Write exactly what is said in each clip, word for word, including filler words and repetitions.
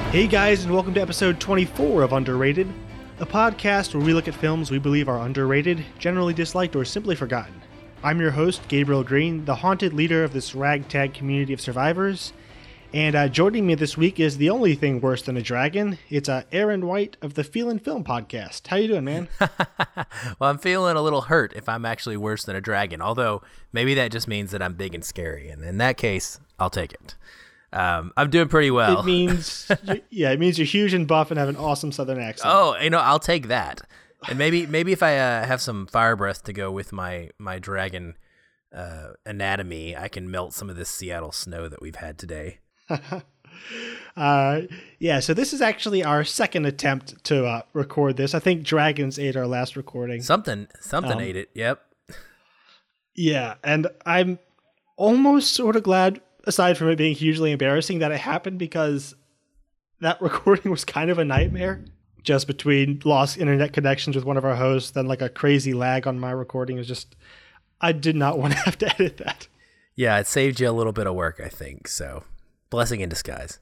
Hey guys, and welcome to episode twenty-four of Underrated, a podcast where we look at films we believe are underrated, generally disliked, or simply forgotten. I'm your host, Gabriel Green, the haunted leader of this ragtag community of survivors, and uh, joining me this week is the only thing worse than a dragon. It's uh, Aaron White of the Feelin' Film podcast. How you doing, man? Well, I'm feeling a little hurt if I'm actually worse than a dragon, although maybe that just means that I'm big and scary, and in that case, I'll take it. Um, I'm doing pretty well. It means, yeah, it means you're huge and buff and have an awesome southern accent. Oh, you know, I'll take that. And maybe, maybe if I uh, have some fire breath to go with my my dragon uh, anatomy, I can melt some of this Seattle snow that we've had today. uh, yeah, so this is actually our second attempt to uh, record this. I think dragons ate our last recording. Something, something Um, ate it. Yep. Yeah, and I'm almost sort of glad, aside from it being hugely embarrassing, that it happened, because that recording was kind of a nightmare. Just between lost internet connections with one of our hosts, then like a crazy lag on my recording. It was just, I did not want to have to edit that. Yeah, it saved you a little bit of work, I think. So, blessing in disguise.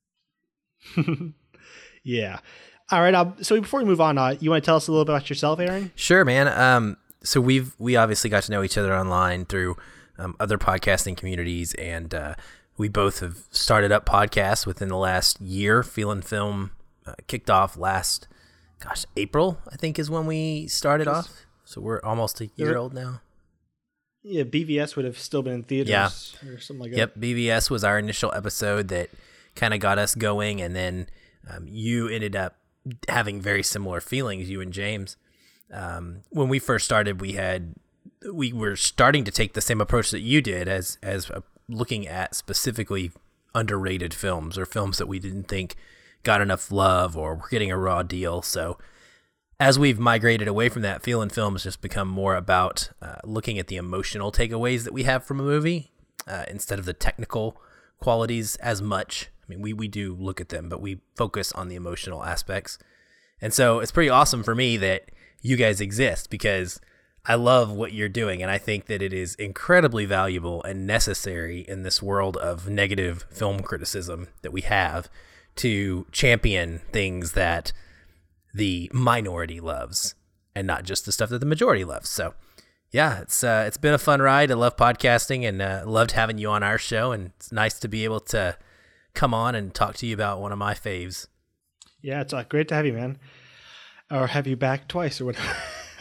Yeah. All right. Um, so before we move on, uh, you want to tell us a little bit about yourself, Aaron? Sure, man. Um, so we've we obviously got to know each other online through um, other podcasting communities, and uh, we both have started up podcasts within the last year. Feelin' Film uh, kicked off last, gosh, April, I think is when we started Yes. off. So we're almost a year Yep. old now. Yeah, B V S would have still been in theaters Yeah. or something like that. Yep, B V S was our initial episode that kind of got us going, and then um, you ended up having very similar feelings, you and James. Um, when we first started, we had we were starting to take the same approach that you did, as as uh, looking at specifically underrated films or films that we didn't think got enough love or were getting a raw deal. So as we've migrated away from that, Feelin' Film has just become more about uh, looking at the emotional takeaways that we have from a movie uh, instead of the technical qualities as much. I mean, we, we do look at them, but we focus on the emotional aspects. And so it's pretty awesome for me that you guys exist, because I love what you're doing, and I think that it is incredibly valuable and necessary in this world of negative film criticism that we have to champion things that the minority loves and not just the stuff that the majority loves. So yeah, it's uh, it's been a fun ride. I love podcasting, and uh, loved having you on our show, and it's nice to be able to come on and talk to you about one of my faves. Yeah, it's uh, great to have you, man. Or have you back twice or whatever.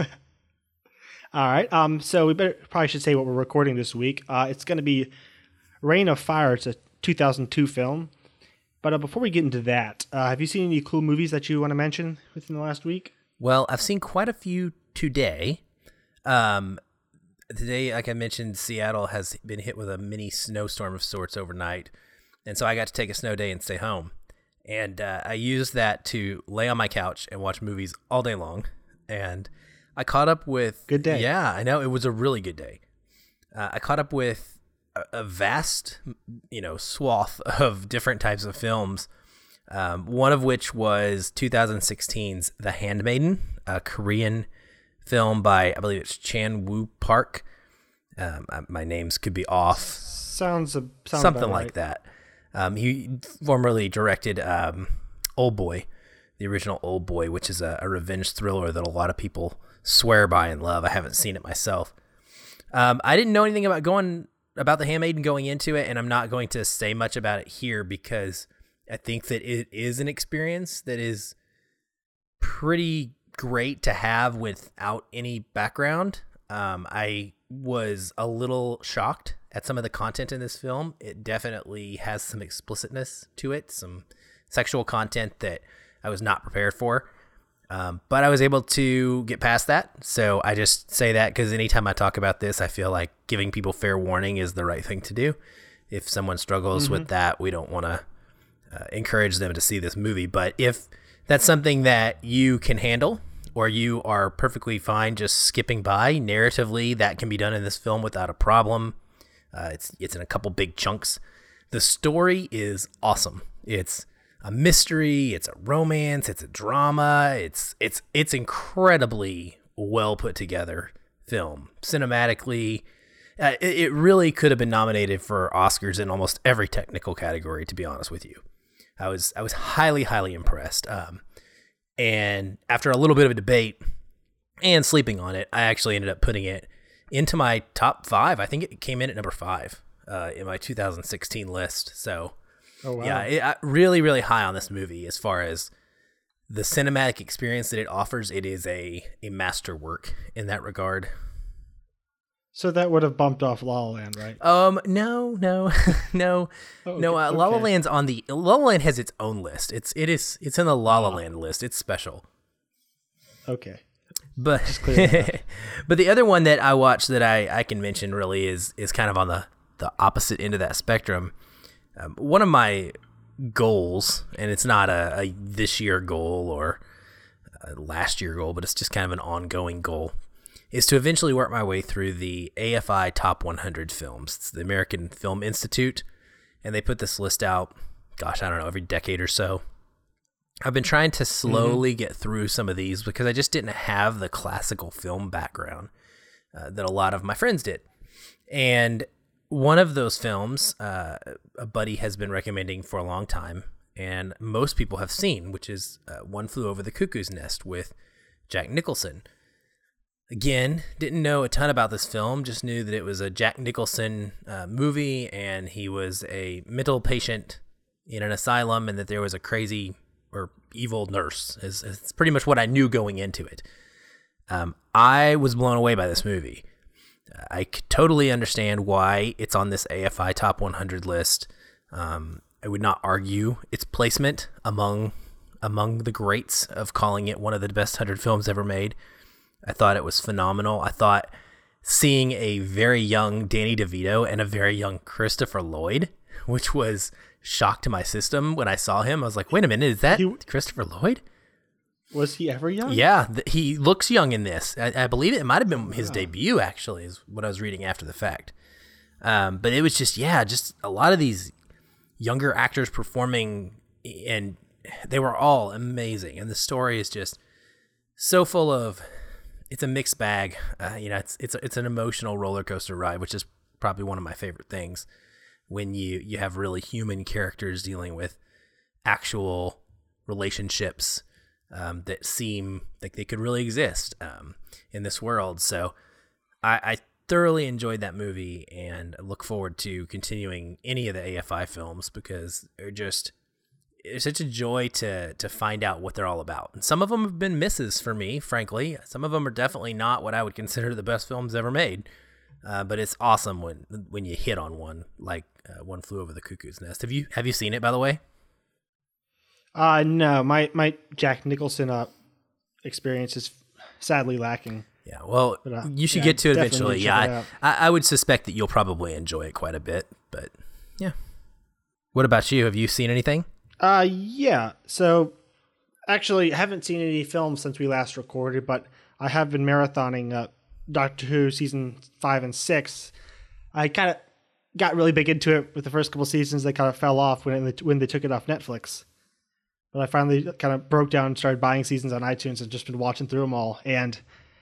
All right. Um. So we better probably should say what we're recording this week. Uh, it's going to be Reign of Fire. It's a two thousand two film. But uh, before we get into that, uh, have you seen any cool movies that you want to mention within the last week? Well, I've seen quite a few today. Um, today, like I mentioned, Seattle has been hit with a mini snowstorm of sorts overnight. And so I got to take a snow day and stay home. And uh, I used that to lay on my couch and watch movies all day long. And I caught up with... Good day. Yeah, I know. It was a really good day. Uh, I caught up with a, a vast, you know, swath of different types of films. Um, one of which was twenty sixteen's The Handmaiden, a Korean film by, I believe it's Chan Woo Park. Um, I, my names could be off. Sounds, a, sounds Something about like right. that. Um, he formerly directed um, Old Boy, the original Old Boy, which is a, a revenge thriller that a lot of people swear by and love. I haven't seen it myself. Um, I didn't know anything about going about The Handmaiden going into it, and I'm not going to say much about it here because I think that it is an experience that is pretty great to have without any background. Um, I was a little shocked at some of the content in this film. It definitely has some explicitness to it, some sexual content that I was not prepared for. Um, but I was able to get past that. So I just say that because anytime I talk about this, I feel like giving people fair warning is the right thing to do. If someone struggles mm-hmm. with that, we don't want to uh, encourage them to see this movie. But if that's something that you can handle, or you are perfectly fine just skipping by, narratively, that can be done in this film without a problem. Uh, it's it's in a couple big chunks. The story is awesome. It's a mystery, it's a romance, it's a drama. It's it's it's incredibly well put together film. Cinematically, uh, it, it really could have been nominated for Oscars in almost every technical category, to be honest with you. I was I was highly highly impressed. Um, and after a little bit of a debate and sleeping on it, I actually ended up putting it into my top five. I think it came in at number five uh, in my two thousand sixteen list. So, oh, wow. yeah, it, I, really, really high on this movie as far as the cinematic experience that it offers. It is a, a masterwork in that regard. So that would have bumped off La La Land, right? Um, no, no, no, oh, no. Uh, okay. La La Land's on the La La Land has its own list. It's it is it's in the La La Land list. It's special. Okay, but but the other one that I watched that I, I can mention really is is kind of on the, the opposite end of that spectrum. Um, one of my goals, and it's not a, a this year goal or a last year goal, but it's just kind of an ongoing goal, is to eventually work my way through the A F I Top one hundred Films. It's the American Film Institute, and they put this list out, gosh, I don't know, every decade or so. I've been trying to slowly mm-hmm. get through some of these because I just didn't have the classical film background uh, that a lot of my friends did. And one of those films, uh, a buddy has been recommending for a long time, and most people have seen, which is uh, One Flew Over the Cuckoo's Nest with Jack Nicholson. Again, didn't know a ton about this film, just knew that it was a Jack Nicholson uh, movie, and he was a mental patient in an asylum, and that there was a crazy or evil nurse. It's, it's pretty much what I knew going into it. Um, I was blown away by this movie. I could totally understand why it's on this A F I Top one hundred list. Um, I would not argue its placement among among the greats of calling it one of the best one hundred films ever made. I thought it was phenomenal. I thought seeing a very young Danny DeVito and a very young Christopher Lloyd, which was shock to my system when I saw him. I was like, wait a minute, is that he, Christopher Lloyd? Was he ever young? Yeah, th- he looks young in this. I, I believe it, it might have been his wow. debut, actually, is what I was reading after the fact. Um, but it was just, yeah, just a lot of these younger actors performing, and they were all amazing. And the story is just so full of, it's a mixed bag. Uh, you know, it's it's it's an emotional roller coaster ride, which is probably one of my favorite things when you, you have really human characters dealing with actual relationships um, that seem like they could really exist um, in this world. So I, I thoroughly enjoyed that movie and look forward to continuing any of the A F I films because they're just, it's such a joy to to find out what they're all about. And some of them have been misses for me, frankly. Some of them are definitely not what I would consider the best films ever made. Uh, but it's awesome when when you hit on one like uh, One Flew Over the Cuckoo's Nest. Have you have you seen it, by the way? Uh no, my my Jack Nicholson uh, experience is sadly lacking. Yeah, well, but, uh, you should yeah, get to it eventually. Yeah, it I, I would suspect that you'll probably enjoy it quite a bit. But yeah, what about you? Have you seen anything? Uh, yeah. So, actually, I haven't seen any films since we last recorded, but I have been marathoning uh, Doctor Who season five and six. I kind of got really big into it with the first couple seasons. They kind of fell off when it, when they took it off Netflix. But I finally kind of broke down and started buying seasons on iTunes and just been watching through them all. And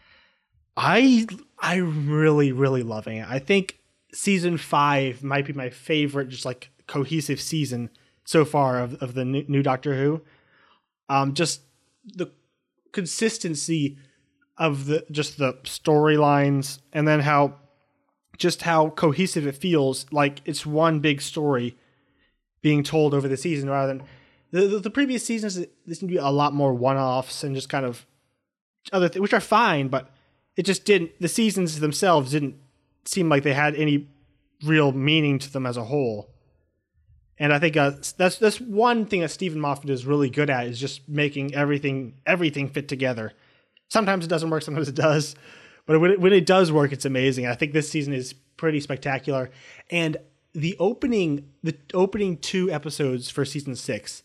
I I'm really really loving it. I think season five might be my favorite, just like cohesive season so far of, of the new, new Doctor Who. Um, just the consistency of the just the storylines, and then how just how cohesive it feels, like it's one big story being told over the season, rather than the the, the previous seasons. There seemed to be a lot more one-offs and just kind of other things, which are fine, but it just didn't. The seasons themselves didn't seem like they had any real meaning to them as a whole. And I think uh, that's that's one thing that Stephen Moffat is really good at, is just making everything everything fit together. Sometimes it doesn't work, sometimes it does, but when it, when it does work, it's amazing. I think this season is pretty spectacular, and the opening the opening two episodes for season six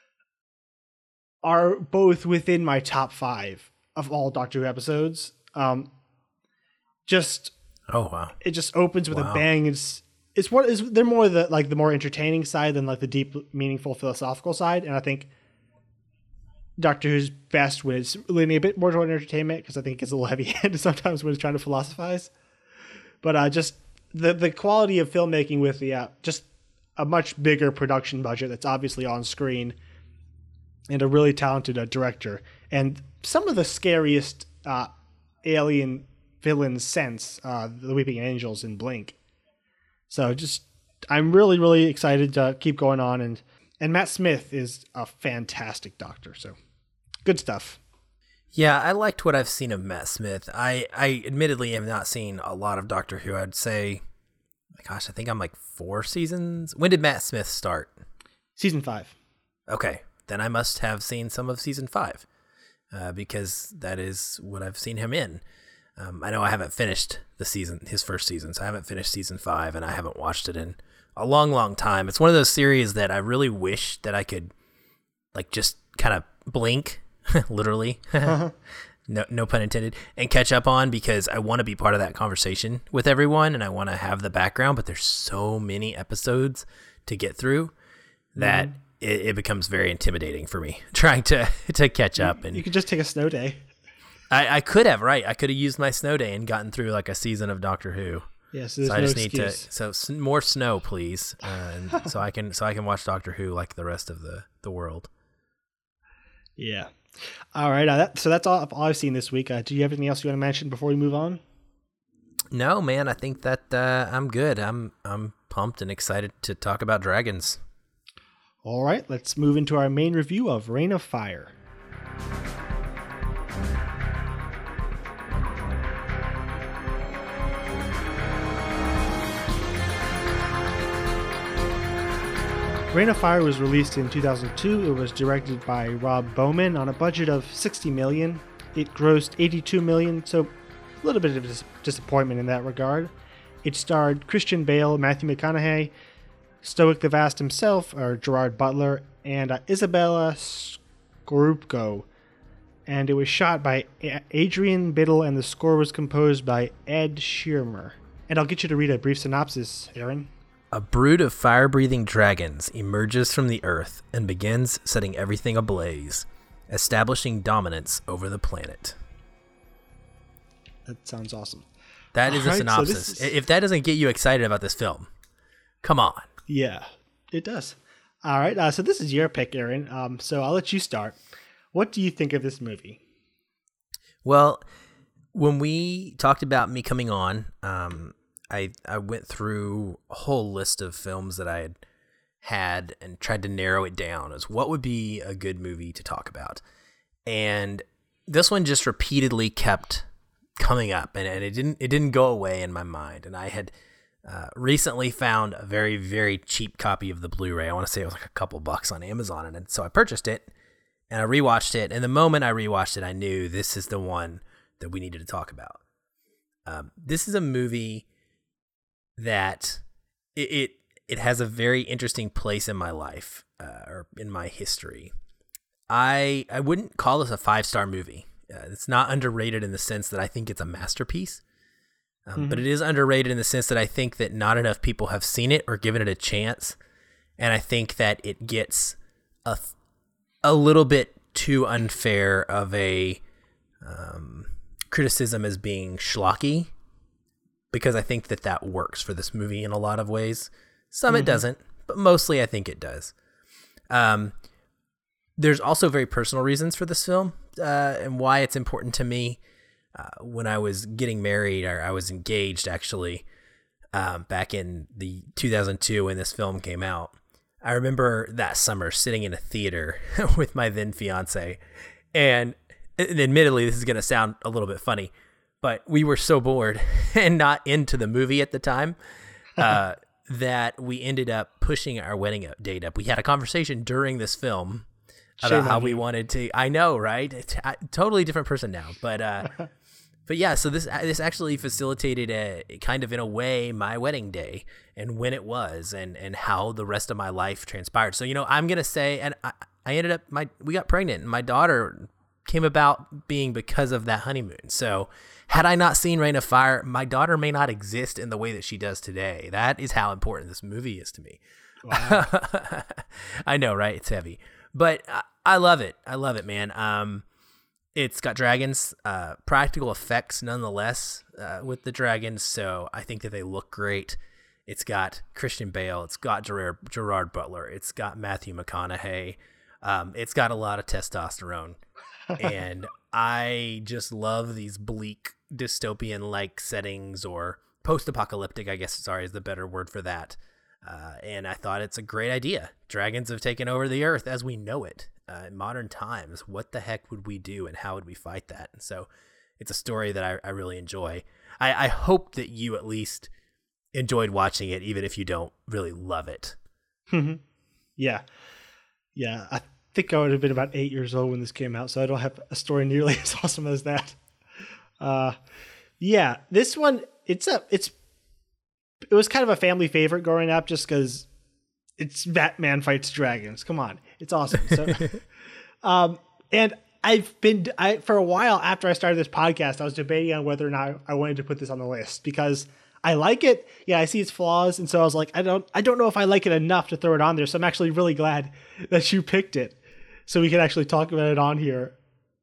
are both within my top five of all Doctor Who episodes. Um, just oh wow, it just opens with wow. a bang. It's It's what is they're more the like the more entertaining side than like the deep, meaningful, philosophical side, and I think Doctor Who's best when it's leaning a bit more toward entertainment, because I think it gets a little heavy-handed sometimes when it's trying to philosophize. But uh, just the the quality of filmmaking with the uh, just a much bigger production budget that's obviously on screen, and a really talented uh, director, and some of the scariest uh, alien villains since uh, the Weeping Angels in Blink. So just, I'm really, really excited to keep going on, and and Matt Smith is a fantastic doctor. So good stuff. Yeah, I liked what I've seen of Matt Smith. I, I admittedly have not seen a lot of Doctor Who. I'd say, gosh, I think I'm like four seasons. When did Matt Smith start? Season five. Okay, then I must have seen some of season five, uh, because that is what I've seen him in. Um, I know I haven't finished the season, his first season, so I haven't finished season five, and I haven't watched it in a long, long time. It's one of those series that I really wish that I could, like, just kind of blink. Literally, no, no pun intended, and catch up on, because I want to be part of that conversation with everyone, and I want to have the background, but there's so many episodes to get through that mm-hmm. it, it becomes very intimidating for me trying to, to catch up. And you could just take a snow day. I, I could have, right. I could have used my snow day and gotten through like a season of Doctor Who. Yeah, so, so I no just excuse. need to, so s- more snow, please. Uh, and so I can, so I can watch Doctor Who like the rest of the, the world. Yeah. All right. Uh, that, so that's all, all I've seen this week. Uh, do you have anything else you want to mention before we move on? No, man. I think that uh, I'm good. I'm I'm pumped and excited to talk about dragons. All right. Let's move into our main review of Reign of Fire. Reign of Fire was released in two thousand two. It was directed by Rob Bowman on a budget of sixty million dollars. It grossed eighty-two million dollars, so a little bit of dis- disappointment in that regard. It starred Christian Bale, Matthew McConaughey, Stoic the Vast himself, or Gerard Butler, and uh, Isabella Scorupco. And it was shot by a- Adrian Biddle, and the score was composed by Ed Sheeran. And I'll get you to read a brief synopsis, Aaron. A brood of fire-breathing dragons emerges from the earth and begins setting everything ablaze, establishing dominance over the planet. That sounds awesome. That is All a right, synopsis. so is... If that doesn't get you excited about this film, come on. Yeah, it does. All right, uh, so this is your pick, Aaron. Um, so I'll let you start. What do you think of this movie? Well, when we talked about me coming on, um, I I went through a whole list of films that I had had and tried to narrow it down as what would be a good movie to talk about. And this one just repeatedly kept coming up, and, and it didn't it didn't go away in my mind. And I had uh, recently found a very, very cheap copy of the Blu-ray. I want to say it was like a couple bucks on Amazon, and so I purchased it, and I rewatched it. And the moment I rewatched it, I knew this is the one that we needed to talk about. Um, this is a movie that it, it it has a very interesting place in my life, uh, or in my history. I I wouldn't call this a five-star movie. Uh, it's not underrated in the sense that I think it's a masterpiece, um, mm-hmm. but it is underrated in the sense that I think that not enough people have seen it or given it a chance, and I think that it gets a a little bit too unfair of a um, criticism as being schlocky, because I think that that works for this movie in a lot of ways. Some mm-hmm. it doesn't, but mostly I think it does. Um, there's also very personal reasons for this film uh, and why it's important to me. Uh, when I was getting married, or I was engaged actually, um, back in the two thousand two when this film came out, I remember that summer sitting in a theater with my then fiance, and, and admittedly, this is going to sound a little bit funny, but we were so bored and not into the movie at the time uh, that we ended up pushing our wedding date up. We had a conversation during this film about Shame how on we you. wanted to. I know, right? It's a totally different person now, but uh, but yeah. So this this actually facilitated a kind of in a way my wedding day and when it was and and how the rest of my life transpired. So you know, I'm gonna say, and I, I ended up my we got pregnant, and my daughter came about being because of that honeymoon. So had I not seen Reign of Fire, my daughter may not exist in the way that she does today. That is how important this movie is to me. Wow. I know, right? It's heavy, but I, I love it. I love it, man. Um, it's got dragons, uh, practical effects nonetheless, uh, with the dragons. So I think that they look great. It's got Christian Bale. It's got Gerard, Gerard Butler. It's got Matthew McConaughey. Um, it's got a lot of testosterone. And I just love these bleak dystopian-like settings, or post-apocalyptic, I guess, sorry, is the better word for that. Uh, and I thought it's a great idea. Dragons have taken over the earth as we know it. Uh, in modern times, what the heck would we do and how would we fight that? And so it's a story that I, I really enjoy. I, I hope that you at least enjoyed watching it, even if you don't really love it. Yeah. Yeah. I think I would have been about eight years old when this came out, so I don't have a story nearly as awesome as that. Uh, yeah, this one, it's a, it's, it was kind of a family favorite growing up just because it's Batman fights dragons. Come on. It's awesome. So, um, and I've been, I, for a while after I started this podcast, I was debating on whether or not I wanted to put this on the list because I like it. Yeah, I see its flaws. And so I was like, I don't, I don't know if I like it enough to throw it on there. So I'm actually really glad that you picked it so we can actually talk about it on here.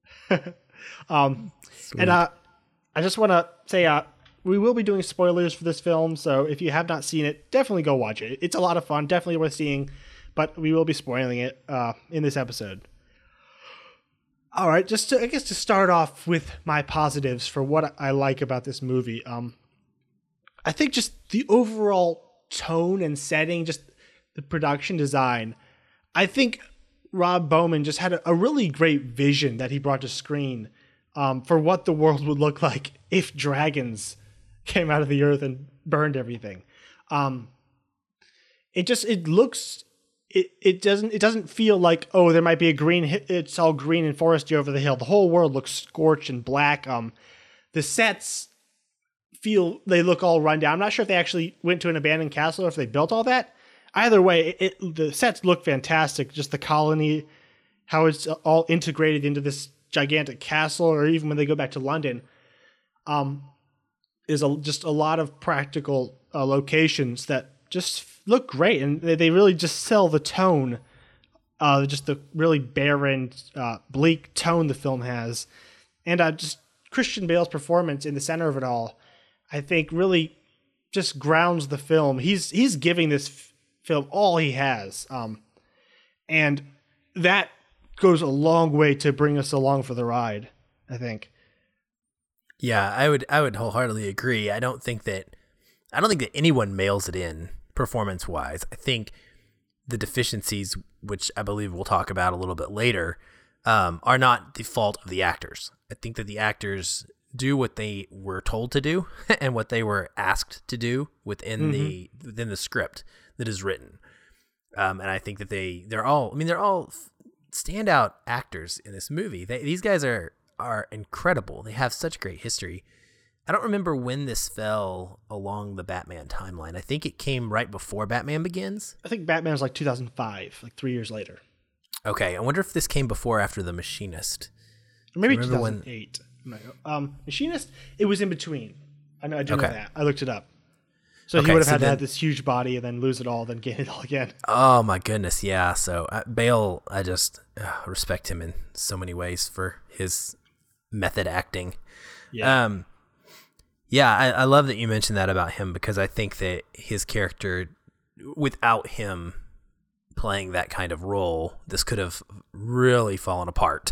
um, and, uh, I just want to say, uh, we will be doing spoilers for this film, so if you have not seen it, definitely go watch it. It's a lot of fun, definitely worth seeing, but we will be spoiling it uh, in this episode. All right, just to, I guess to start off with my positives for what I like about this movie. Um, I think just the overall tone and setting, just the production design. I think Rob Bowman just had a, a really great vision that he brought to screen um, for what the world would look like if dragons came out of the earth and burned everything. Um, it just, it looks, it, it doesn't, it doesn't feel like, oh, there might be a green, it's all green and foresty over the hill. The whole world looks scorched and black. Um, the sets feel, they look all run down. I'm not sure if they actually went to an abandoned castle or if they built all that. Either way, it, it the sets look fantastic. Just the colony, how it's all integrated into this gigantic castle, or even when they go back to London. Um, is a, just a lot of practical uh, locations that just look great. And they, they really just sell the tone, uh, just the really barren, uh, bleak tone the film has. And uh, just Christian Bale's performance in the center of it all, I think really just grounds the film. He's he's giving this f- film all he has. Um, and that goes a long way to bring us along for the ride, I think. Yeah, I would I would wholeheartedly agree. I don't think that I don't think that anyone mails it in performance wise. I think the deficiencies, which I believe we'll talk about a little bit later, um, are not the fault of the actors. I think that the actors do what they were told to do and what they were asked to do within mm-hmm. the within the script that is written. Um, and I think that they they're all I mean they're all standout actors in this movie. They, these guys are. are incredible. They have such great history. I don't remember when this fell along the Batman timeline. I think it came right before Batman Begins. I think Batman was like two thousand five, like three years later. Okay, I wonder if this came before or after The Machinist. Or maybe two thousand eight. When... Um, Machinist, it was in between. I know, I do okay. know that. I looked it up. So okay, he would have so had then, to have this huge body and then lose it all, then gain it all again. Oh my goodness, yeah. So uh, Bale, I just uh, respect him in so many ways for his method acting. Yeah. Um, yeah, I, I love that you mentioned that about him, because I think that his character, without him playing that kind of role, this could have really fallen apart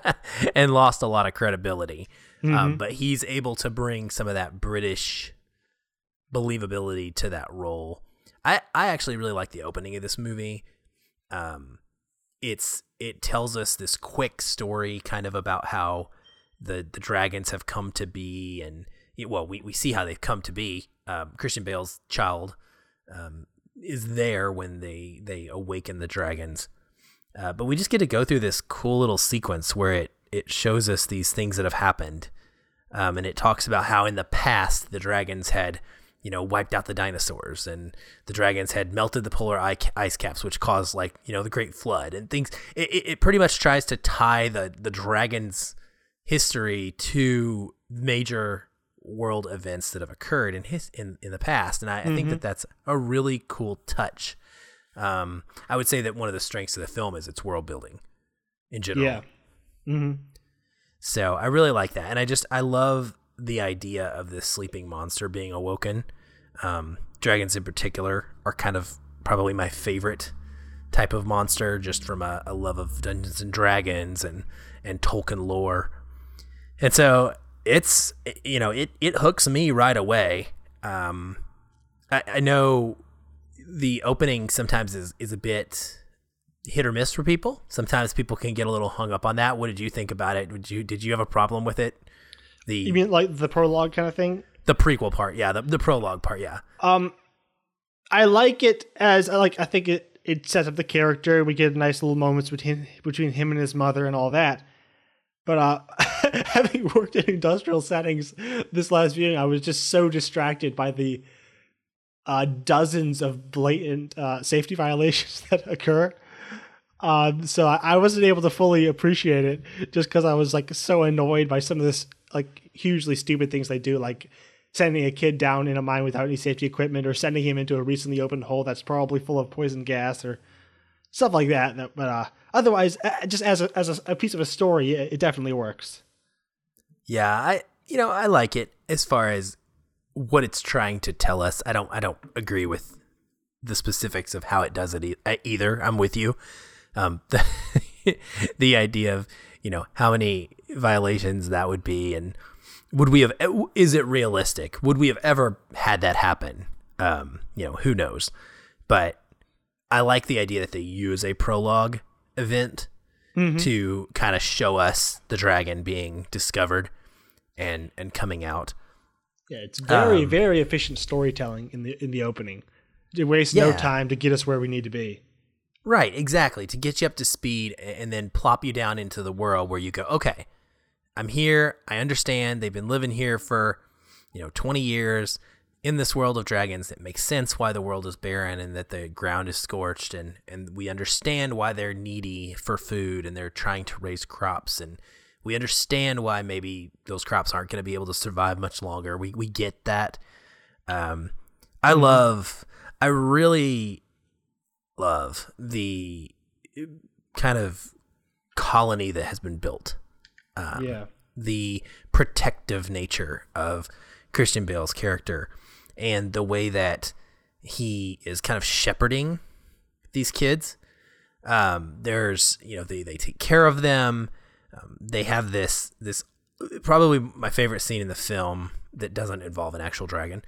and lost a lot of credibility. Mm-hmm. Um, but he's able to bring some of that British believability to that role. I, I actually really like the opening of this movie. Um, it's it tells us this quick story kind of about how the the dragons have come to be, and well, we, we see how they've come to be. Um, Christian Bale's child um, is there when they they awaken the dragons, uh, but we just get to go through this cool little sequence where it it shows us these things that have happened, um, and it talks about how in the past the dragons had, you know, wiped out the dinosaurs, and the dragons had melted the polar ice caps, which caused, like, you know, the Great Flood and things. It, it pretty much tries to tie the, the dragons' history to major world events that have occurred in his in, in the past. And I, mm-hmm. I think that that's a really cool touch. Um, I would say that one of the strengths of the film is its world building in general. Yeah. Mm-hmm. So I really like that. And I just, I love the idea of this sleeping monster being awoken. Um, dragons in particular are kind of probably my favorite type of monster, just from a, a love of Dungeons and Dragons and, and Tolkien lore. And so it's, you know, it, it hooks me right away. Um, I, I know the opening sometimes is, is a bit hit or miss for people. Sometimes people can get a little hung up on that. What did you think about it? Did you, did you have a problem with it? The You mean like the prologue kind of thing? The prequel part, yeah. The, the prologue part, yeah. Um, I like it as, like, I think it, it sets up the character. We get nice little moments between, between him and his mother and all that. But uh, having worked in industrial settings this last viewing, I was just so distracted by the uh, dozens of blatant uh, safety violations that occur. Um, so I, I wasn't able to fully appreciate it just because I was like so annoyed by some of this like hugely stupid things they do, like sending a kid down in a mine without any safety equipment, or sending him into a recently opened hole that's probably full of poison gas, or stuff like that. But uh, otherwise, just as a, as a, a piece of a story, it, it definitely works. Yeah, I you know I like it as far as what it's trying to tell us. I don't I don't agree with the specifics of how it does it e- either. I'm with you. Um, the, the idea of, you know, how many violations that would be, and would we have, is it realistic? Would we have ever had that happen? Um, you know, who knows? But I like the idea that they use a prologue event mm-hmm. to kind of show us the dragon being discovered and, and coming out. Yeah, it's very, um, very efficient storytelling in the in the opening. It wastes yeah. no time to get us where we need to be. Right, exactly. To get you up to speed and then plop you down into the world where you go, okay, I'm here. I understand. They've been living here for, you know, twenty years in this world of dragons. It makes sense why the world is barren and that the ground is scorched. And, and we understand why they're needy for food and they're trying to raise crops. And we understand why maybe those crops aren't going to be able to survive much longer. We, we get that. Um, I mm-hmm. love, I really... love the kind of colony that has been built. Um, yeah. The protective nature of Christian Bale's character and the way that he is kind of shepherding these kids. Um, there's, you know, they, they take care of them. Um, they have this, this probably my favorite scene in the film that doesn't involve an actual dragon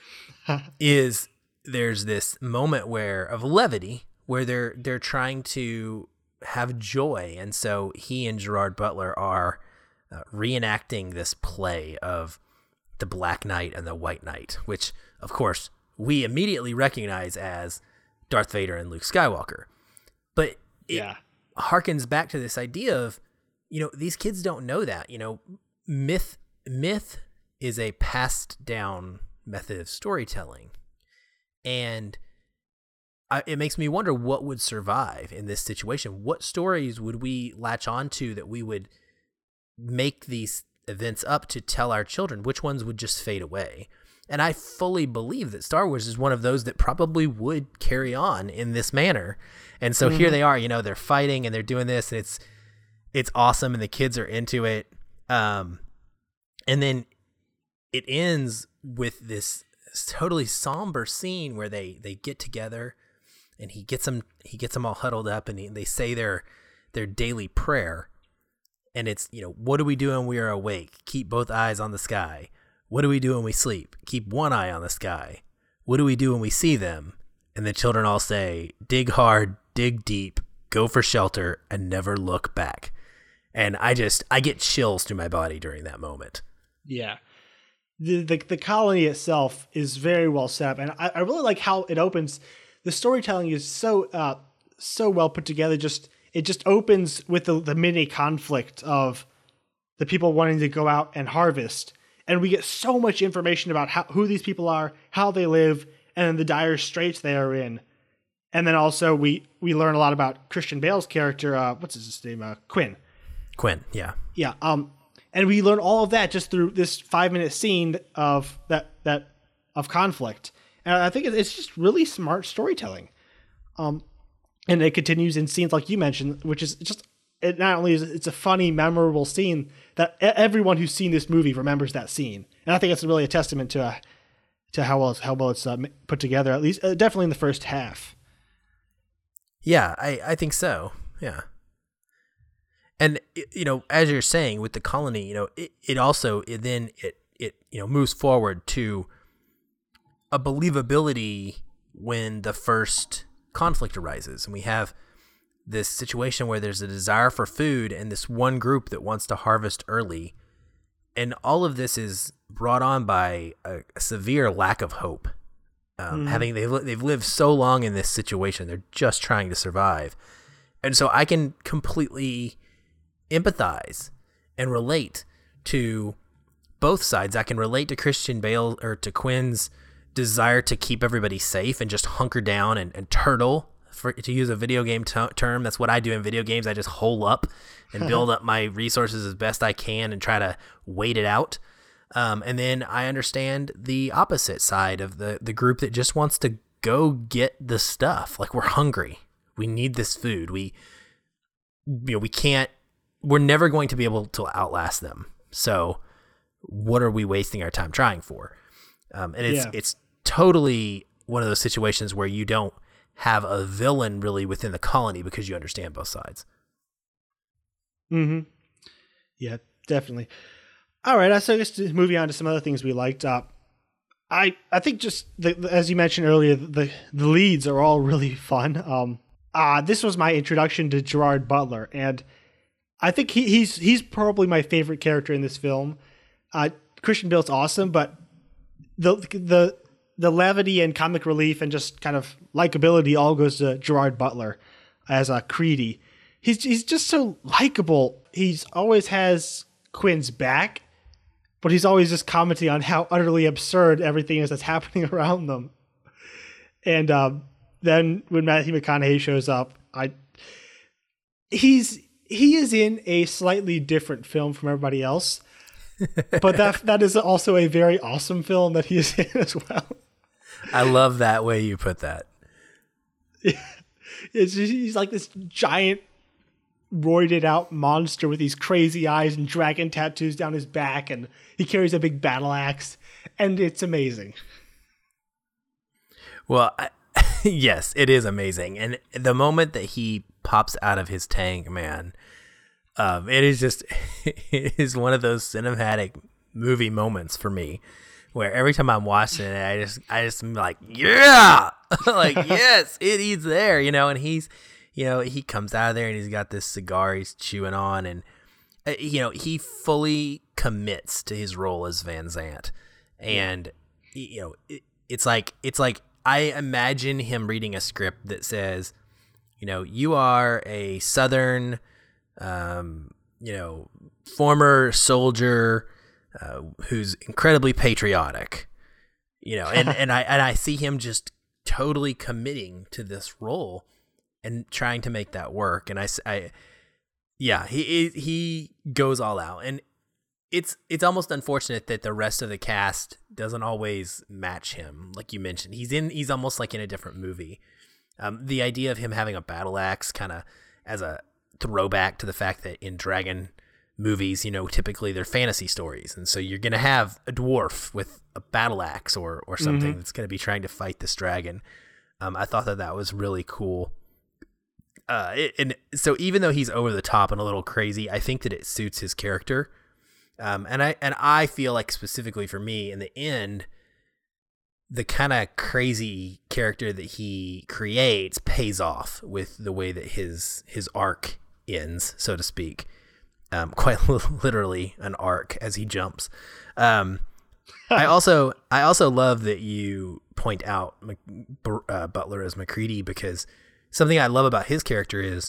is there's this moment where of levity where they're they're trying to have joy, and so he and Gerard Butler are uh, reenacting this play of the Black Knight and the White Knight, which of course we immediately recognize as Darth Vader and Luke Skywalker. But it yeah. harkens back to this idea of, you know, these kids don't know that, you know, myth myth is a passed down method of storytelling. And I, it makes me wonder what would survive in this situation. What stories would we latch onto that we would make these events up to tell our children? Which ones would just fade away? And I fully believe that Star Wars is one of those that probably would carry on in this manner. And so mm-hmm. here they are, you know, they're fighting and they're doing this, and it's it's awesome, and the kids are into it. Um, and then it ends with this totally somber scene where they, they get together, and he gets them he gets them all huddled up, and he, they say their their daily prayer. And it's, you know, what do we do when we are awake? Keep both eyes on the sky. What do we do when we sleep? Keep one eye on the sky. What do we do when we see them? And the children all say, dig hard, dig deep, go for shelter, and never look back. And I just, I get chills through my body during that moment. Yeah. The the, the colony itself is very well set up. And I, I really like how it opens. The storytelling is so uh, so well put together. Just It just opens with the, the mini conflict of the people wanting to go out and harvest. And we get so much information about how, who these people are, how they live, and the dire straits they are in. And then also we, we learn a lot about Christian Bale's character. Uh, what's his name? Uh, Quinn. Quinn, yeah. Yeah. Um, and we learn all of that just through this five minute scene of that, that, of conflict. And I think it's just really smart storytelling. Um, and it continues in scenes like you mentioned, which is just, it not only is it's a funny, memorable scene that everyone who's seen this movie remembers that scene. And I think it's really a testament to, uh, to how well it's, how well it's uh, put together. At least, uh, definitely in the first half. Yeah, I, I think so. Yeah. And, you know, as you're saying with the colony, you know, it, it also, it then it, it, you know, moves forward to a believability when the first conflict arises. And we have this situation where there's a desire for food and this one group that wants to harvest early. And all of this is brought on by a, a severe lack of hope. Um, mm-hmm. Having they've, they've lived so long in this situation, they're just trying to survive. And so I can completely empathize and relate to both sides. I can relate to Christian Bale or to Quinn's desire to keep everybody safe and just hunker down and, and turtle, for, to use a video game t- term. That's what I do in video games. I just hole up and build up my resources as best I can and try to wait it out. Um, and then I understand the opposite side of the, the group that just wants to go get the stuff. Like, we're hungry. We need this food. We, you know, we can't, we're never going to be able to outlast them. So what are we wasting our time trying for? Um, and it's, yeah. it's totally one of those situations where you don't have a villain really within the colony because you understand both sides. Mm-hmm. Yeah, definitely. All right, so I guess moving on to some other things we liked. Uh, I I think just the, the, as you mentioned earlier, the the leads are all really fun. Um, uh, this was my introduction to Gerard Butler, and I think he, he's he's probably my favorite character in this film. Uh, Christian Bale's awesome, but the the the levity and comic relief and just kind of likability all goes to Gerard Butler as a Creedy. He's he's just so likable. He's always has Quinn's back, but he's always just commenting on how utterly absurd everything is that's happening around them. And um, then when Matthew McConaughey shows up, I he's he is in a slightly different film from everybody else, but that that is also a very awesome film that he is in as well. I love that way you put that. Yeah. It's just, he's like this giant, roided out monster with these crazy eyes and dragon tattoos down his back, and he carries a big battle axe, and it's amazing. Well, I, yes, it is amazing. And the moment that he pops out of his tank, man, um, it is just, it is one of those cinematic movie moments for me, where every time I'm watching it, I just, I just am like, yeah, like, yes, it, he's there, you know, and he's, you know, he comes out of there and he's got this cigar he's chewing on, and, uh, you know, he fully commits to his role as Van Zant. And, you know, it, it's like, it's like, I imagine him reading a script that says, you know, you are a Southern, um, you know, former soldier, Uh, who's incredibly patriotic, you know, and, and I and I see him just totally committing to this role and trying to make that work. And I, I yeah, he he goes all out, and it's it's almost unfortunate that the rest of the cast doesn't always match him. Like you mentioned, he's in he's almost like in a different movie. Um, the idea of him having a battle axe kind of as a throwback to the fact that in Dragon movies, you know, typically they're fantasy stories, and so you're gonna have a dwarf with a battle axe or or something mm-hmm. that's gonna be trying to fight this dragon. Um, I thought that that was really cool. Uh, it, and so even though he's over the top and a little crazy, I think that it suits his character. Um, and I and I feel like specifically for me, in the end, the kind of crazy character that he creates pays off with the way that his his arc ends, so to speak. Um, quite literally an arc as he jumps. Um, I also I also love that you point out Mc, uh, Butler as MacReady, because something I love about his character is,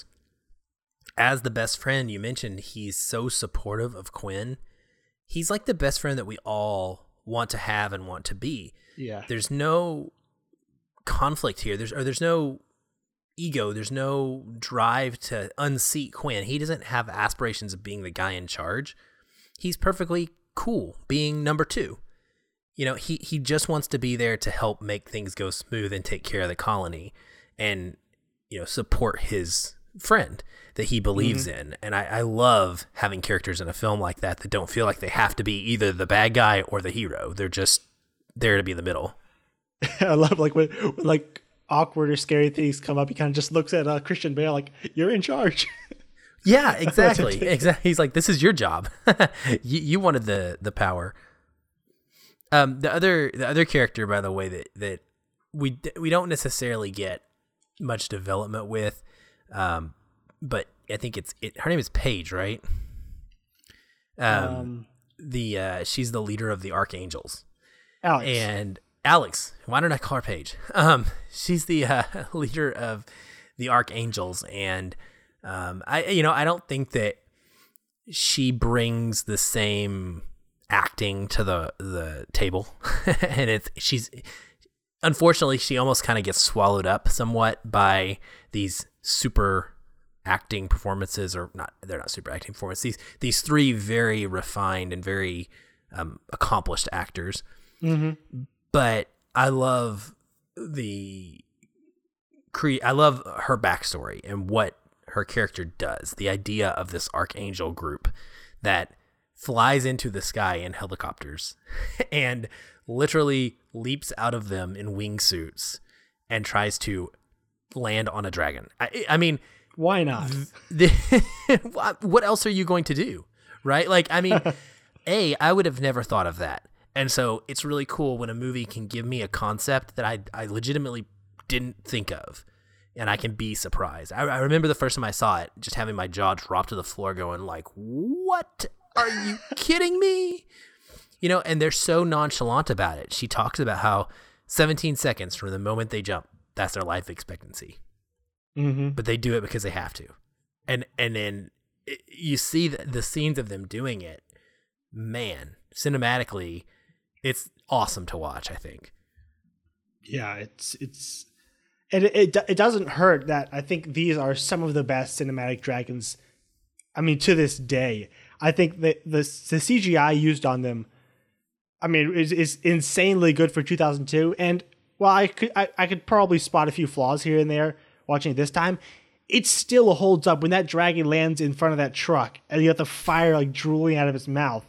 as the best friend you mentioned, he's so supportive of Quinn. He's like the best friend that we all want to have and want to be. Yeah. There's no conflict here. There's or there's no ego. There's no drive to unseat Quinn. He doesn't have aspirations of being the guy in charge. He's perfectly cool being number two. You know, he, he just wants to be there to help make things go smooth and take care of the colony and, you know, support his friend that he believes mm-hmm. in. And I, I love having characters in a film like that that don't feel like they have to be either the bad guy or the hero. They're just there to be in the middle. I love like when, when like awkward or scary things come up. He kind of just looks at uh, Christian Bale like, "You're in charge." Yeah, exactly. Exactly. He's like, "This is your job. you you wanted the the power." Um, the other the other character, by the way, that that we we don't necessarily get much development with, um, but I think it's it. Her name is Paige, right? Um, um the uh, she's the leader of the Archangels. Alex and. Alex, why don't I call her Paige? Um, she's the uh, leader of the Archangels, and um, I, you know, I don't think that she brings the same acting to the the table, and it's she's unfortunately she almost kind of gets swallowed up somewhat by these super acting performances, or not? They're not super acting performances. These these three very refined and very um, accomplished actors. Mm-hmm. But I love the cre- I love her backstory and what her character does. The idea of this Archangel group that flies into the sky in helicopters and literally leaps out of them in wingsuits and tries to land on a dragon. I, I mean, why not? The, what else are you going to do? Right? Like, I mean, A, I would have never thought of that. And so it's really cool when a movie can give me a concept that I I legitimately didn't think of, and I can be surprised. I, I remember the first time I saw it, just having my jaw drop to the floor going like, what? Are you kidding me? You know, and they're so nonchalant about it. She talks about how seventeen seconds from the moment they jump, that's their life expectancy. Mm-hmm. But they do it because they have to. And, and then it, you see the, the scenes of them doing it, man, cinematically, it's awesome to watch, I think. Yeah, it's it's and it, it it doesn't hurt that I think these are some of the best cinematic dragons. I mean, to this day, I think that the the C G I used on them, I mean, is is insanely good for two thousand two. And while I could I, I could probably spot a few flaws here and there watching it this time, it still holds up when that dragon lands in front of that truck and you have the fire like drooling out of its mouth.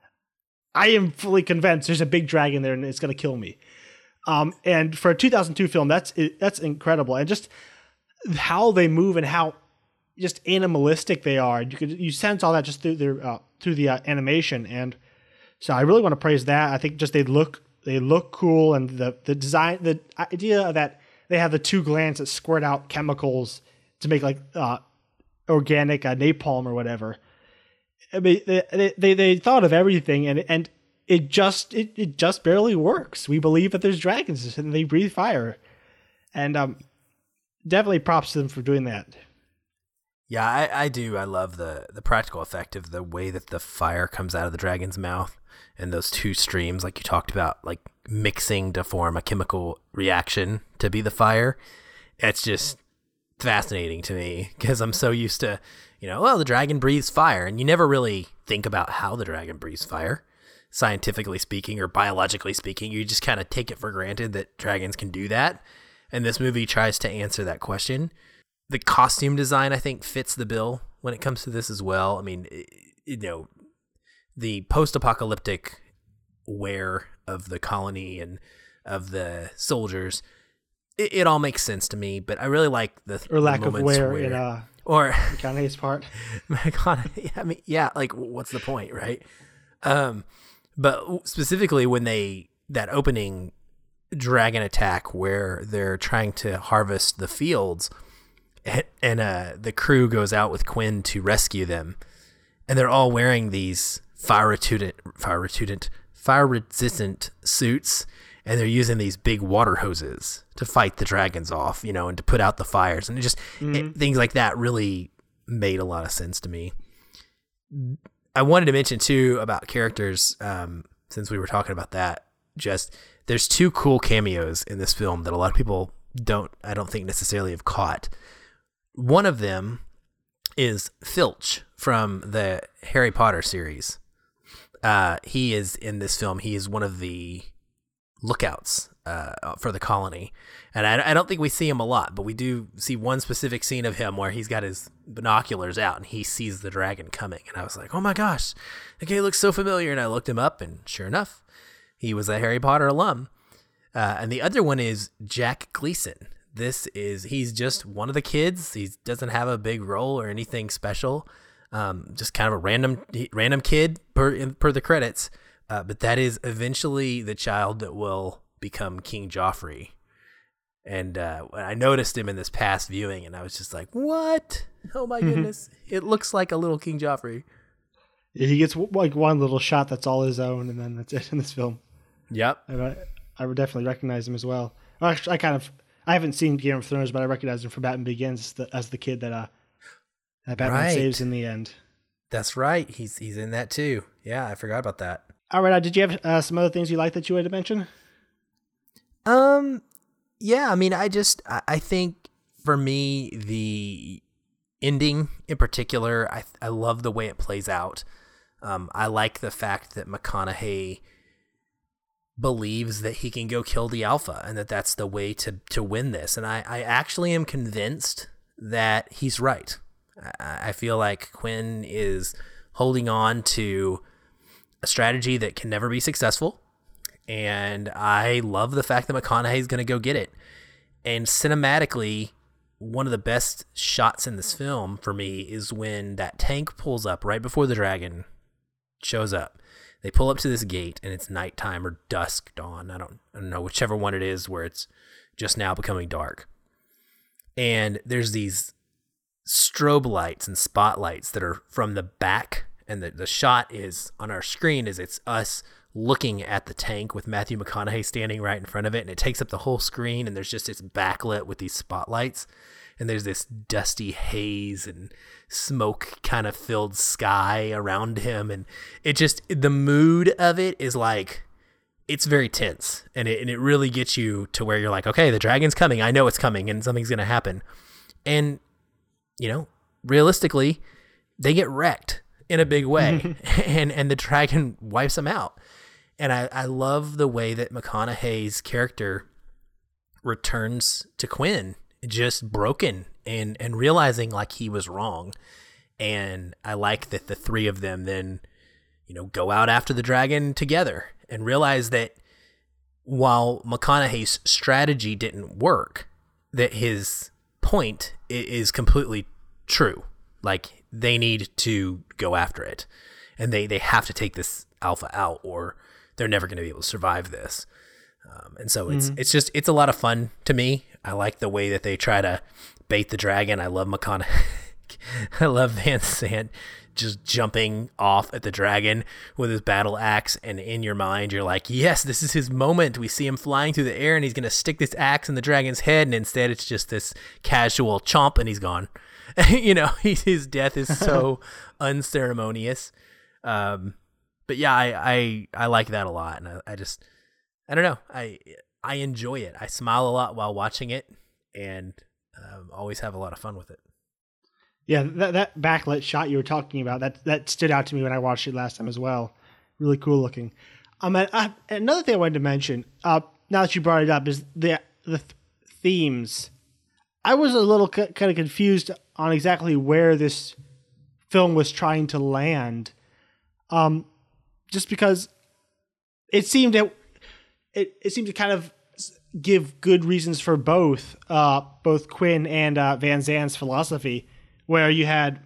I am fully convinced there's a big dragon there and it's going to kill me. Um, and for a two thousand two film, that's that's incredible. And just how they move and how just animalistic they are. You could you sense all that just through their uh, through the uh, animation. And so I really want to praise that. I think just they look they look cool, and the the design, the idea that they have the two glands that squirt out chemicals to make like uh, organic uh, napalm or whatever. I mean, they, they they thought of everything, and and it just it, it just barely works. We believe that there's dragons and they breathe fire, and um, definitely props to them for doing that. Yeah, I, I do. I love the the practical effect of the way that the fire comes out of the dragon's mouth, and those two streams, like you talked about, like mixing to form a chemical reaction to be the fire. It's just fascinating to me because I'm so used to, you know, well, the dragon breathes fire, and you never really think about how the dragon breathes fire, scientifically speaking or biologically speaking. You just kind of take it for granted that dragons can do that, and this movie tries to answer that question. The costume design, I think, fits the bill when it comes to this as well. I mean, you know, the post-apocalyptic wear of the colony and of the soldiers, it, it all makes sense to me, but I really like the or lack the of wear where, in uh or McConaughey's part. McConaughey, I mean, yeah, like what's the point, right? Um, but specifically when they that opening dragon attack where they're trying to harvest the fields, and, and uh, the crew goes out with Quinn to rescue them, and they're all wearing these fire retardant, fire retardant, fire resistant suits. And they're using these big water hoses to fight the dragons off, you know, and to put out the fires. And it just mm-hmm. it, things like that really made a lot of sense to me. I wanted to mention, too, about characters, um, since we were talking about that. Just there's two cool cameos in this film that a lot of people don't, I don't think necessarily have caught. One of them is Filch from the Harry Potter series. Uh, he is in this film. He is one of the lookouts uh, for the colony, and I, I don't think we see him a lot, but we do see one specific scene of him where he's got his binoculars out and he sees the dragon coming, and I was like, oh my gosh, the guy looks so familiar. And I looked him up, and sure enough, He was a Harry Potter alum. Uh, and the other one is Jack Gleason. This is, he's just one of the kids. He doesn't have a big role or anything special. Um, just kind of a random random kid per, per the credits. Uh, but that is eventually the child that will become King Joffrey. And uh, I noticed him in this past viewing, and I was just like, what? Oh my goodness. It looks like a little King Joffrey. Yeah, he gets like one little shot that's all his own, and then that's it in this film. Yep. I, I would definitely recognize him as well. Actually, I kind of, I haven't seen Game of Thrones, but I recognize him from Batman Begins as the, as the kid that uh that Batman right. saves in the end. That's right. He's he's in that too. Yeah, I forgot about that. All right. Uh, did you have uh, some other things you like that you wanted to mention? Um, yeah. I mean, I just I, I think for me the ending in particular, I I love the way it plays out. Um, I like the fact that McConaughey believes that he can go kill the Alpha and that that's the way to, to win this. And I, I actually am convinced that he's right. I, I feel like Quinn is holding on to a strategy that can never be successful. And I love the fact that McConaughey is going to go get it. And cinematically, one of the best shots in this film for me is when that tank pulls up right before the dragon shows up. They pull up to this gate, and it's nighttime or dusk, dawn. I don't, I don't know, whichever one it is, where it's just now becoming dark. And there's these strobe lights and spotlights that are from the back, and the, the shot is on our screen is it's us looking at the tank with Matthew McConaughey standing right in front of it, and it takes up the whole screen, and there's just it's backlit with these spotlights. And there's this dusty haze and smoke kind of filled sky around him. And it just, the mood of it is like, it's very tense. And it, and it really gets you to where you're like, okay, the dragon's coming. I know it's coming and something's going to happen. And, you know, realistically, they get wrecked in a big way. and, and the dragon wipes them out. And I, I love the way that McConaughey's character returns to Quinn just broken and and realizing like he was wrong. And I like that the three of them then, you know, go out after the dragon together and realize that while McConaughey's strategy didn't work, that his point is completely true. Like they need to go after it, and they they have to take this Alpha out or they're never going to be able to survive this. Um, and so it's mm-hmm. it's just it's a lot of fun to me. I like the way that they try to bait the dragon. I love McConaughey. I love Van Sant just jumping off at the dragon with his battle axe, and in your mind you're like, yes, this is his moment. We see him flying through the air and he's going to stick this axe in the dragon's head, and instead it's just this casual chomp and he's gone. You know, his death is so unceremonious. Um, but yeah, I, I I like that a lot, and I, I just I don't know. I I enjoy it. I smile a lot while watching it, and um, always have a lot of fun with it. Yeah, that that backlit shot you were talking about, that that stood out to me when I watched it last time as well. Really cool looking. Um, I, I, another thing I wanted to mention, uh, now that you brought it up, is the the th- themes. I was a little c- kind of confused on exactly where this film was trying to land, um, just because it seemed that it it seemed to kind of give good reasons for both, uh, both Quinn and uh, Van Zant's philosophy, where you had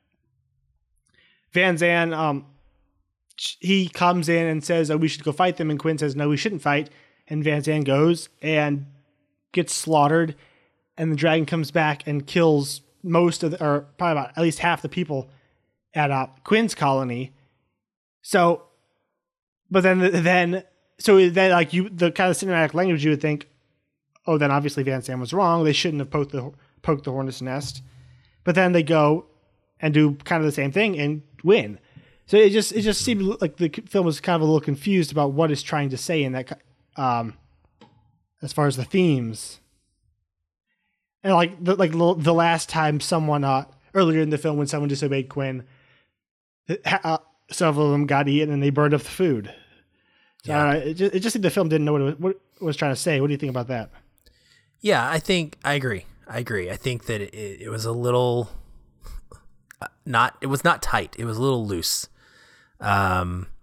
Van Zant, um, he comes in and says, oh, we should go fight them, and Quinn says, no, we shouldn't fight, and Van Zant goes and gets slaughtered, and the dragon comes back and kills most of the, or probably about at least half the people at uh, Quinn's colony. So, but then, then, so then, like you, the kind of cinematic language, you would think, oh, then obviously Van Sant was wrong. They shouldn't have poked the poked the hornet's nest. But then they go and do kind of the same thing and win. So it just it just seemed like the film was kind of a little confused about what it's trying to say in that, um, as far as the themes. And like the, like the last time someone uh, earlier in the film when someone disobeyed Quinn, uh, several of them got eaten and they burned up the food. So, yeah. uh, it just it just seemed the film didn't know what it was, what it was trying to say. What do you think about that? Yeah, I think I agree. I agree. I think that it, it was a little not. It was not tight. It was a little loose. Um,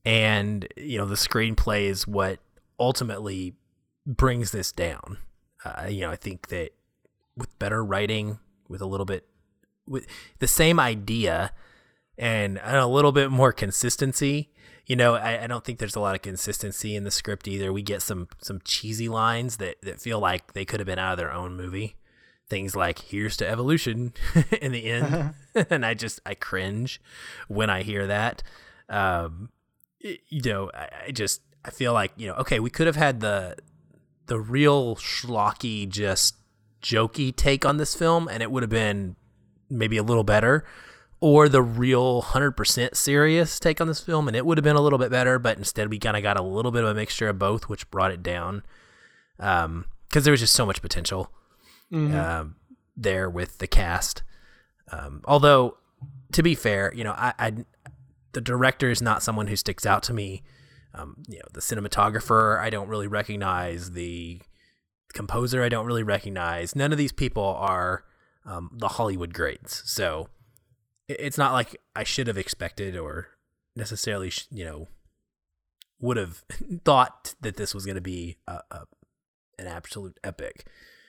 and you know the screenplay is what ultimately brings this down. Uh, you know, I think that with better writing, with a little bit, with the same idea and a little bit more consistency, you know, I, I don't think there's a lot of consistency in the script either. We get some some cheesy lines that, that feel like they could have been out of their own movie. Things like, here's to evolution in the end. And I just, I cringe when I hear that. Um, you know, I, I just, I feel like, you know, okay, we could have had the, the real schlocky, just jokey take on this film, and it would have been maybe a little better, or the real one hundred percent serious take on this film, and it would have been a little bit better, but instead we kind of got a little bit of a mixture of both, which brought it down. Um, because there was just so much potential. Mm-hmm. Um, there with the cast. Um, although, to be fair, you know, I, I the director is not someone who sticks out to me. Um, you know, the cinematographer, I don't really recognize. The composer, I don't really recognize. None of these people are um, the Hollywood greats. So it, it's not like I should have expected or necessarily, sh- you know, would have thought that this was going to be a, a, an absolute epic.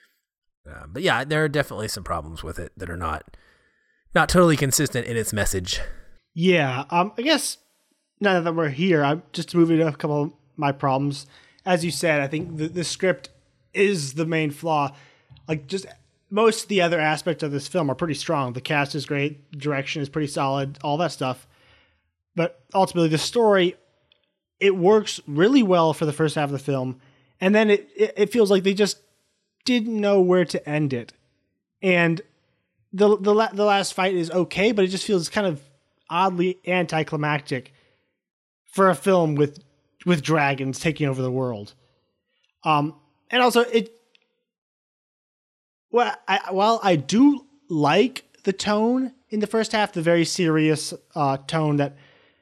Uh, but yeah, there are definitely some problems with it that are not not totally consistent in its message. Yeah, um, I guess now that we're here, I'm just moving to a couple of my problems. As you said, I think the, the script is the main flaw. Like, just most of the other aspects of this film are pretty strong. The cast is great, direction is pretty solid, all that stuff. But ultimately, the story, it works really well for the first half of the film, and then it it, it feels like they just didn't know where to end it. And the the la- the last fight is okay, but it just feels kind of oddly anticlimactic for a film with with dragons taking over the world. Um, and also it. Well, I, while I do like the tone in the first half, the very serious uh, tone that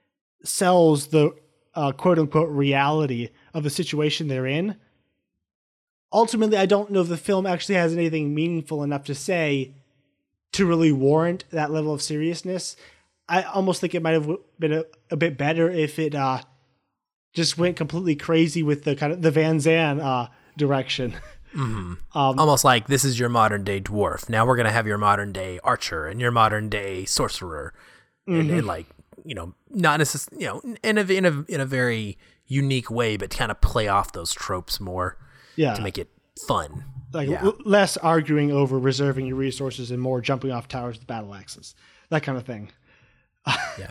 sells the uh, quote unquote reality of the situation they're in. Ultimately, I don't know if the film actually has anything meaningful enough to say to really warrant that level of seriousness. I almost think it might have been a, a bit better if it uh, just went completely crazy with the kind of the Van Zandt uh, direction. Mm-hmm. Um, Almost like, this is your modern day dwarf. Now we're going to have your modern day archer and your modern day sorcerer. Mm-hmm. And, and like, you know, not necessarily, you know, in a, in a, in a very unique way, but kind of play off those tropes more. Yeah. To make it fun. Like yeah. l- less arguing over reserving your resources and more jumping off towers with battle axes. That kind of thing. Yeah.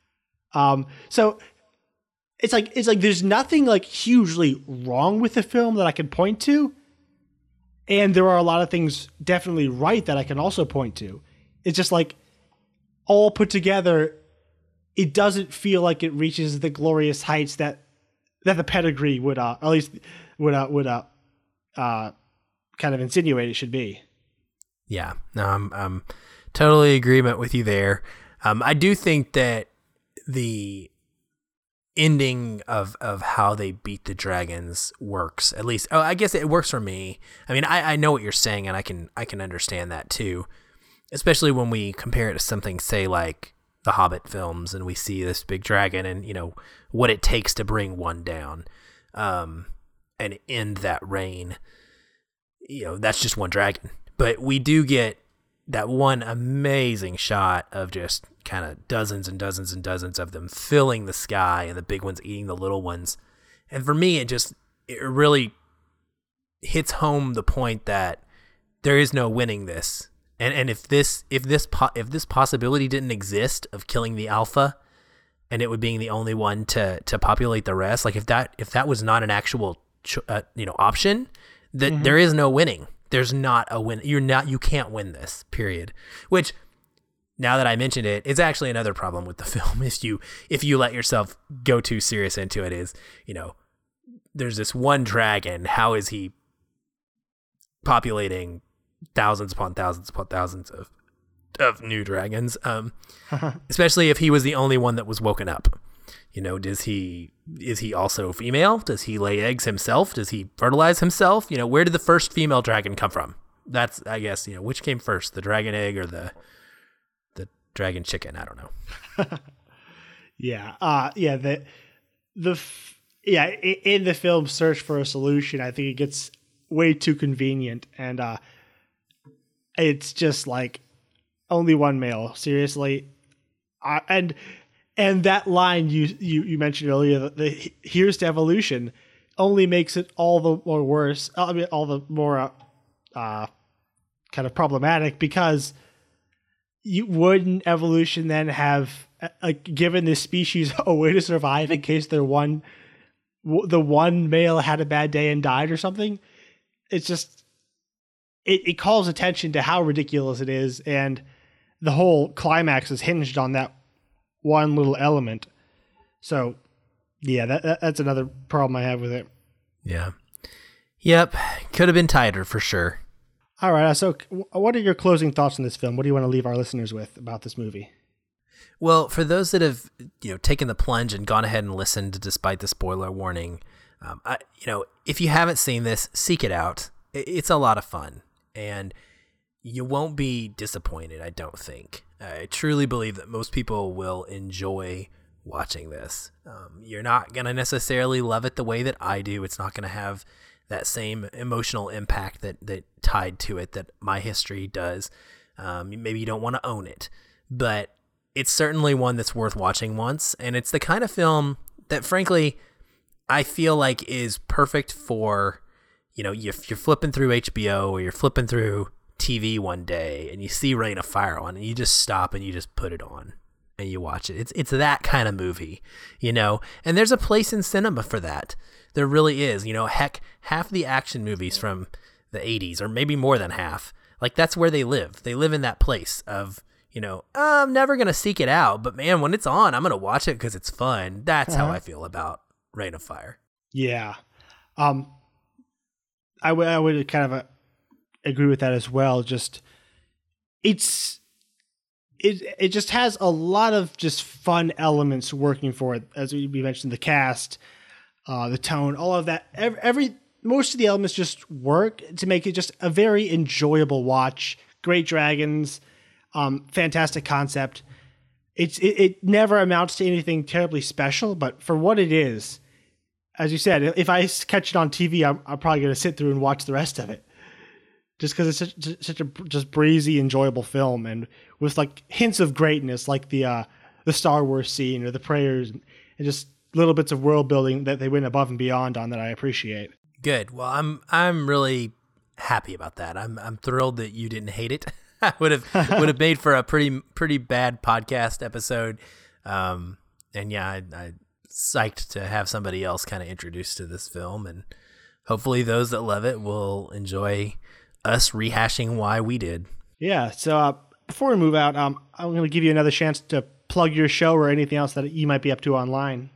um, so it's like it's like there's nothing like hugely wrong with the film that I can point to. And there are a lot of things definitely right that I can also point to. It's just like all put together, it doesn't feel like it reaches the glorious heights that that the pedigree would uh, at least would uh, would uh, uh, kind of insinuate it should be. Yeah, no, I'm I'm totally in agreement with you there. Um, I do think that the ending of, of how they beat the dragons works. At least, oh, I guess it works for me. I mean, I, I know what you're saying, and I can I can understand that too. Especially when we compare it to something, say, like the Hobbit films, and we see this big dragon, and you know what it takes to bring one down, um, and end that reign. You know, that's just one dragon. But we do get that one amazing shot of just kind of dozens and dozens and dozens of them filling the sky, and the big ones eating the little ones. And for me, it just it really hits home the point that there is no winning this. And and if this if this po- if this possibility didn't exist of killing the alpha, and it would being the only one to to populate the rest, like if that if that was not an actual ch- uh, you know option, that mm-hmm. there is no winning. There's not a win. You're not. You can't win this. Period. Which, now that I mentioned it, it's actually another problem with the film. If you if you let yourself go too serious into it, is you know, there's this one dragon. How is he populating thousands upon thousands upon thousands of of new dragons? Um, especially if he was the only one that was woken up. You know, does he is he also female? Does he lay eggs himself? Does he fertilize himself? You know, where did the first female dragon come from? That's, I guess, you know, which came first, the dragon egg or the the dragon chicken? I don't know. yeah, uh, yeah. The the f- yeah, i- in the film Search for a Solution, I think it gets way too convenient, and uh, it's just like only one male. Seriously, uh, and and that line you you, you mentioned earlier, the, the "here's to evolution," only makes it all the more worse. I mean, all the more uh, uh, kind of problematic, because you wouldn't evolution then have uh, given this species a way to survive in case their one the one male had a bad day and died or something. It's just it, it calls attention to how ridiculous it is, and the whole climax is hinged on that one little element. So yeah, that, that that's another problem I have with it. Yeah. Yep. Could have been tighter for sure. All right. So what are your closing thoughts on this film? What do you want to leave our listeners with about this movie? Well, for those that have, you know, taken the plunge and gone ahead and listened despite the spoiler warning, um, I, you know, if you haven't seen this, seek it out. It's a lot of fun, and you won't be disappointed, I don't think. I truly believe that most people will enjoy watching this. Um, you're not going to necessarily love it the way that I do. It's not going to have that same emotional impact that, that tied to it that My History does. Um, maybe you don't want to own it, but it's certainly one that's worth watching once. And it's the kind of film that, frankly, I feel like is perfect for, you know, if you're flipping through H B O or you're flipping through T V one day and you see Reign of Fire on, and you just stop and you just put it on and you watch it. It's it's that kind of movie, you know, and there's a place in cinema for that. There really is. You know, heck, half the action movies from the eighties, or maybe more than half, like that's where they live. They live in that place of, you know, I'm never going to seek it out, but man, when it's on, I'm going to watch it because it's fun. That's uh-huh. how I feel about Reign of Fire. Yeah. Um, I, w- I would kind of uh, agree with that as well. Just, it's, it, it just has a lot of just fun elements working for it. As we mentioned, the cast, uh, the tone, all of that, every, every, most of the elements just work to make it just a very enjoyable watch. Great dragons, um, fantastic concept. It's, it, it never amounts to anything terribly special, but for what it is, as you said, if I catch it on T V, I'm, I'm probably going to sit through and watch the rest of it. Just because it's such, such a just breezy, enjoyable film, and with like hints of greatness, like the uh, the Star Wars scene or the prayers, and just little bits of world building that they went above and beyond on that I appreciate. Good. Well, I'm I'm really happy about that. I'm I'm thrilled that you didn't hate it. I would have would have made for a pretty pretty bad podcast episode. Um, and yeah, I, I psyched to have somebody else kind of introduced to this film, and hopefully those that love it will enjoy us rehashing why we did. Yeah. So uh, before we move out, um, I'm going to give you another chance to plug your show or anything else that you might be up to online.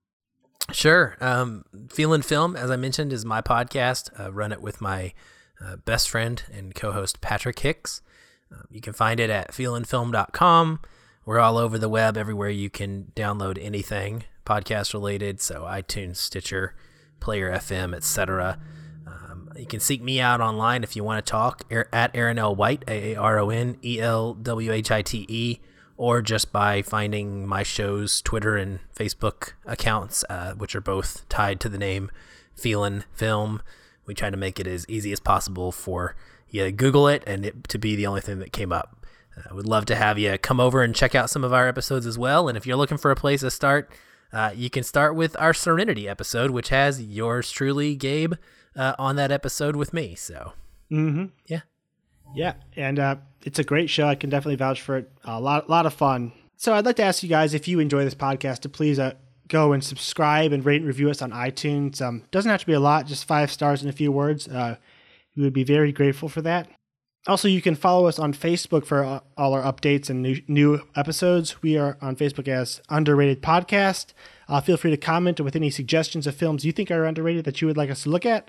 Sure. Um, Feelin' Film, as I mentioned, is my podcast. I run it with my uh, best friend and co-host Patrick Hicks. Um, you can find it at feelin film dot com. We're all over the web, everywhere you can download anything podcast related. So iTunes, Stitcher, Player F M, et cetera. You can seek me out online if you want to talk at Aaron L. White, A A R O N E L W H I T E, or just by finding my show's Twitter and Facebook accounts, uh, which are both tied to the name Feelin' Film. We try to make it as easy as possible for you to Google it and it to be the only thing that came up. I uh, would love to have you come over and check out some of our episodes as well. And if you're looking for a place to start, uh, you can start with our Serenity episode, which has yours truly, Gabe, Uh, on that episode with me. So, mm-hmm. yeah. Yeah. And uh, it's a great show. I can definitely vouch for it. A lot, lot of fun. So I'd like to ask you guys, if you enjoy this podcast, to please uh, go and subscribe and rate and review us on iTunes. Um, doesn't have to be a lot, just five stars and a few words. Uh, we would be very grateful for that. Also, you can follow us on Facebook for uh, all our updates and new, new episodes. We are on Facebook as Underrated Podcast. Uh, feel free to comment with any suggestions of films you think are underrated that you would like us to look at.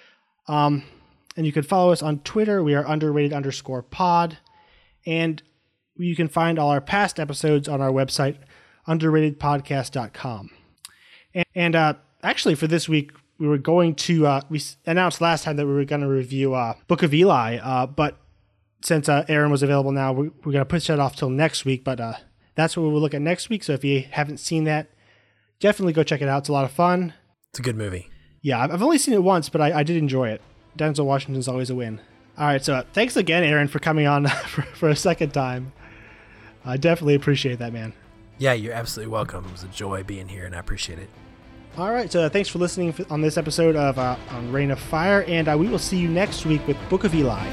Um, and you can follow us on Twitter. We are underrated underscore pod. And you can find all our past episodes on our website, underrated podcast dot com. And, and uh, actually, for this week, we were going to, uh, we announced last time that we were going to review uh, Book of Eli. Uh, but since uh, Aaron was available now, we're, we're going to push that off till next week. But uh, that's what we'll look at next week. So if you haven't seen that, definitely go check it out. It's a lot of fun. It's a good movie. Yeah, I've only seen it once, but I, I did enjoy it. Denzel Washington's always a win. All right, so thanks again, Aaron, for coming on for, for a second time. I definitely appreciate that, man. Yeah, you're absolutely welcome. It was a joy being here, and I appreciate it. All right, so thanks for listening on this episode of uh, on Reign of Fire, and uh, we will see you next week with Book of Eli.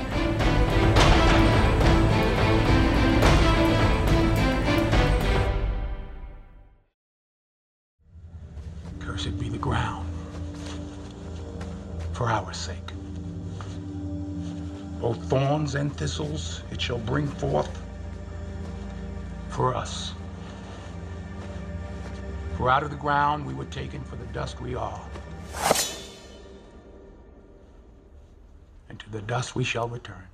Cursed be the ground for our sake. Both thorns and thistles it shall bring forth for us. For out of the ground we were taken, for the dust we are. And to the dust we shall return.